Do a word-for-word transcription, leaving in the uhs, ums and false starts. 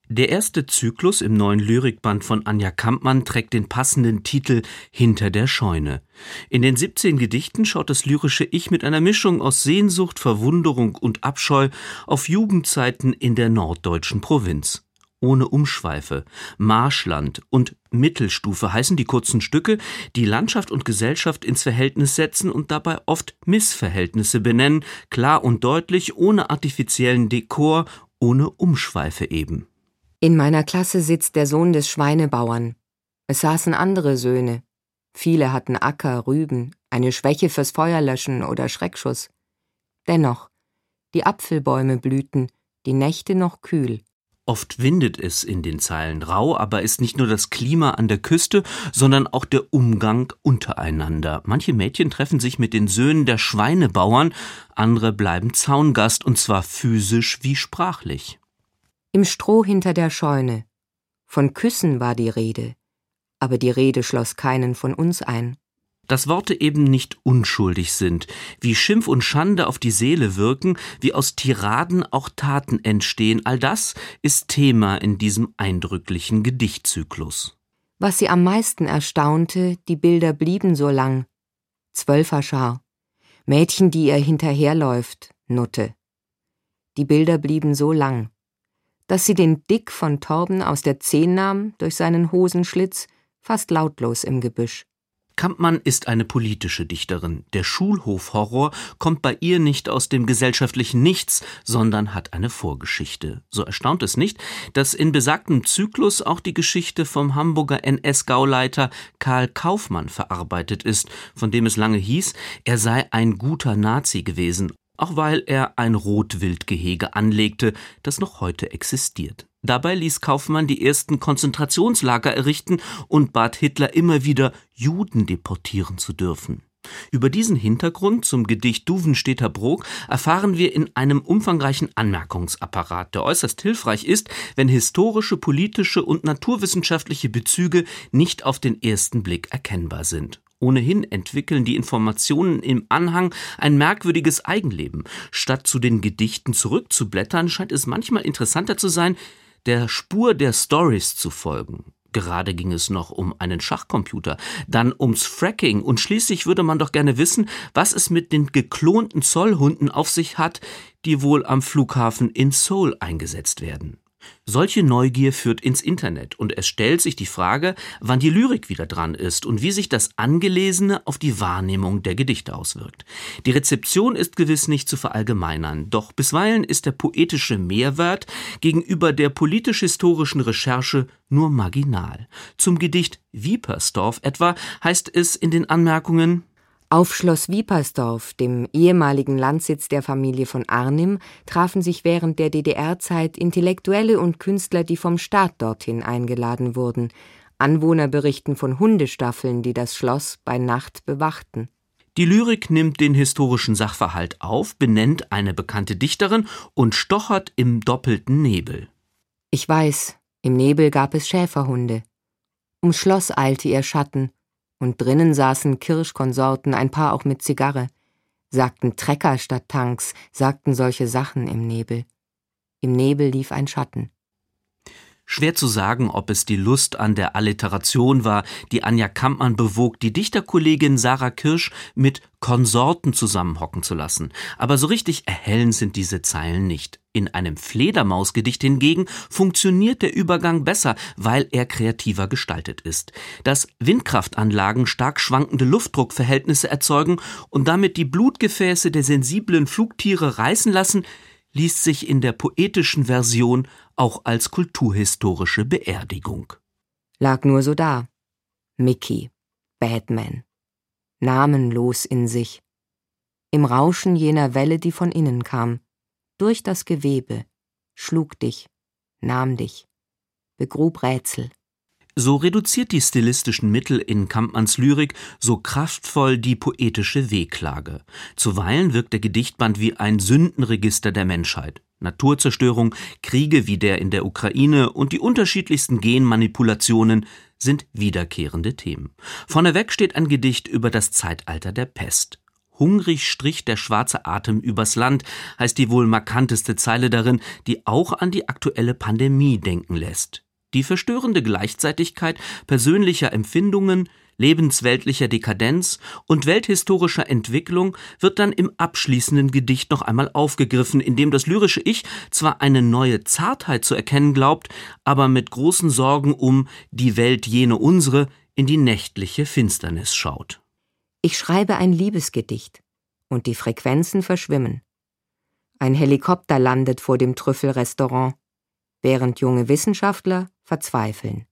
Der erste Zyklus im neuen Lyrikband von Anja Kampmann trägt den passenden Titel »Hinter der Scheune«. In den siebzehn Gedichten schaut das lyrische Ich mit einer Mischung aus Sehnsucht, Verwunderung und Abscheu auf Jugendzeiten in der norddeutschen Provinz. Ohne Umschweife, Marschland und Mittelstufe heißen die kurzen Stücke, die Landschaft und Gesellschaft ins Verhältnis setzen und dabei oft Missverhältnisse benennen, klar und deutlich, ohne artifiziellen Dekor, ohne Umschweife eben. In meiner Klasse sitzt der Sohn des Schweinebauern. Es saßen andere Söhne. Viele hatten Acker, Rüben, eine Schwäche fürs Feuerlöschen oder Schreckschuss. Dennoch, die Apfelbäume blühten, die Nächte noch kühl. Oft windet es in den Zeilen rau, aber ist nicht nur das Klima an der Küste, sondern auch der Umgang untereinander. Manche Mädchen treffen sich mit den Söhnen der Schweinebauern, andere bleiben Zaungast, und zwar physisch wie sprachlich. Im Stroh hinter der Scheune. Von Küssen war die Rede, aber die Rede schloss keinen von uns ein. Dass Worte eben nicht unschuldig sind, wie Schimpf und Schande auf die Seele wirken, wie aus Tiraden auch Taten entstehen, all das ist Thema in diesem eindrücklichen Gedichtzyklus. Was sie am meisten erstaunte, die Bilder blieben so lang. Zwölferschar, Mädchen, die ihr hinterherläuft, Nutte. Die Bilder blieben so lang, dass sie den Dick von Torben aus der Zehn nahm, durch seinen Hosenschlitz, fast lautlos im Gebüsch. Kampmann ist eine politische Dichterin. Der Schulhofhorror kommt bei ihr nicht aus dem gesellschaftlichen Nichts, sondern hat eine Vorgeschichte. So erstaunt es nicht, dass in besagtem Zyklus auch die Geschichte vom Hamburger N S-Gauleiter Karl Kaufmann verarbeitet ist, von dem es lange hieß, er sei ein guter Nazi gewesen, auch weil er ein Rotwildgehege anlegte, das noch heute existiert. Dabei ließ Kaufmann die ersten Konzentrationslager errichten und bat Hitler immer wieder, Juden deportieren zu dürfen. Über diesen Hintergrund zum Gedicht Duvenstedter Brok erfahren wir in einem umfangreichen Anmerkungsapparat, der äußerst hilfreich ist, wenn historische, politische und naturwissenschaftliche Bezüge nicht auf den ersten Blick erkennbar sind. Ohnehin entwickeln die Informationen im Anhang ein merkwürdiges Eigenleben. Statt zu den Gedichten zurückzublättern, scheint es manchmal interessanter zu sein, der Spur der Storys zu folgen. Gerade ging es noch um einen Schachcomputer, dann ums Fracking und schließlich würde man doch gerne wissen, was es mit den geklonten Zollhunden auf sich hat, die wohl am Flughafen in Seoul eingesetzt werden. Solche Neugier führt ins Internet und es stellt sich die Frage, wann die Lyrik wieder dran ist und wie sich das Angelesene auf die Wahrnehmung der Gedichte auswirkt. Die Rezeption ist gewiss nicht zu verallgemeinern, doch bisweilen ist der poetische Mehrwert gegenüber der politisch-historischen Recherche nur marginal. Zum Gedicht Wiepersdorf etwa heißt es in den Anmerkungen: Auf Schloss Wiepersdorf, dem ehemaligen Landsitz der Familie von Arnim, trafen sich während der D D R-Zeit Intellektuelle und Künstler, die vom Staat dorthin eingeladen wurden. Anwohner berichten von Hundestaffeln, die das Schloss bei Nacht bewachten. Die Lyrik nimmt den historischen Sachverhalt auf, benennt eine bekannte Dichterin und stochert im doppelten Nebel. Ich weiß, im Nebel gab es Schäferhunde. Ums Schloss eilte ihr Schatten. Und drinnen saßen Kirschkonsorten, ein paar auch mit Zigarre, sagten Trecker statt Tanks, sagten solche Sachen im Nebel. Im Nebel lief ein Schatten. Schwer zu sagen, ob es die Lust an der Alliteration war, die Anja Kampmann bewog, die Dichterkollegin Sarah Kirsch mit Konsorten zusammenhocken zu lassen. Aber so richtig erhellend sind diese Zeilen nicht. In einem Fledermausgedicht hingegen funktioniert der Übergang besser, weil er kreativer gestaltet ist. Dass Windkraftanlagen stark schwankende Luftdruckverhältnisse erzeugen und damit die Blutgefäße der sensiblen Flugtiere reißen lassen, liest sich in der poetischen Version auch als kulturhistorische Beerdigung. Lag nur so da. Mickey, Batman, namenlos in sich. Im Rauschen jener Welle, die von innen kam, durch das Gewebe, schlug dich, nahm dich, begrub Rätsel. So reduziert die stilistischen Mittel in Kampmanns Lyrik so kraftvoll die poetische Wehklage. Zuweilen wirkt der Gedichtband wie ein Sündenregister der Menschheit. Naturzerstörung, Kriege wie der in der Ukraine und die unterschiedlichsten Genmanipulationen sind wiederkehrende Themen. Vorneweg steht ein Gedicht über das Zeitalter der Pest. Hungrig strich der schwarze Atem übers Land, heißt die wohl markanteste Zeile darin, die auch an die aktuelle Pandemie denken lässt. Die verstörende Gleichzeitigkeit persönlicher Empfindungen, lebensweltlicher Dekadenz und welthistorischer Entwicklung wird dann im abschließenden Gedicht noch einmal aufgegriffen, in dem das lyrische Ich zwar eine neue Zartheit zu erkennen glaubt, aber mit großen Sorgen um die Welt jene unsere in die nächtliche Finsternis schaut. Ich schreibe ein Liebesgedicht und die Frequenzen verschwimmen. Ein Helikopter landet vor dem Trüffelrestaurant, während junge Wissenschaftler verzweifeln.